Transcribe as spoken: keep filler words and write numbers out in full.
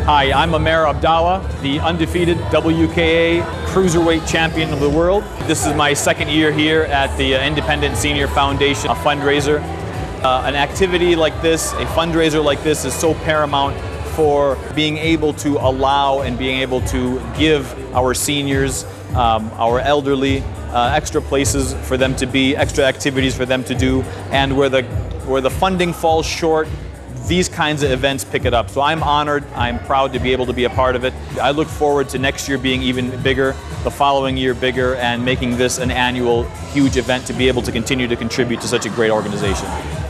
Hi, I'm Amer Abdallah, the undefeated W K A Cruiserweight Champion of the world. This is my second year here at the Independent Senior Foundation, a fundraiser. Uh, an activity like this, a fundraiser like this, is so paramount for being able to allow and being able to give our seniors, um, our elderly, uh, extra places for them to be, extra activities for them to do, and where the, where the funding falls short, these kinds of events pick it up. So I'm honored, I'm proud to be able to be a part of it. I look forward to next year being even bigger, the following year bigger, and making this an annual huge event to be able to continue to contribute to such a great organization.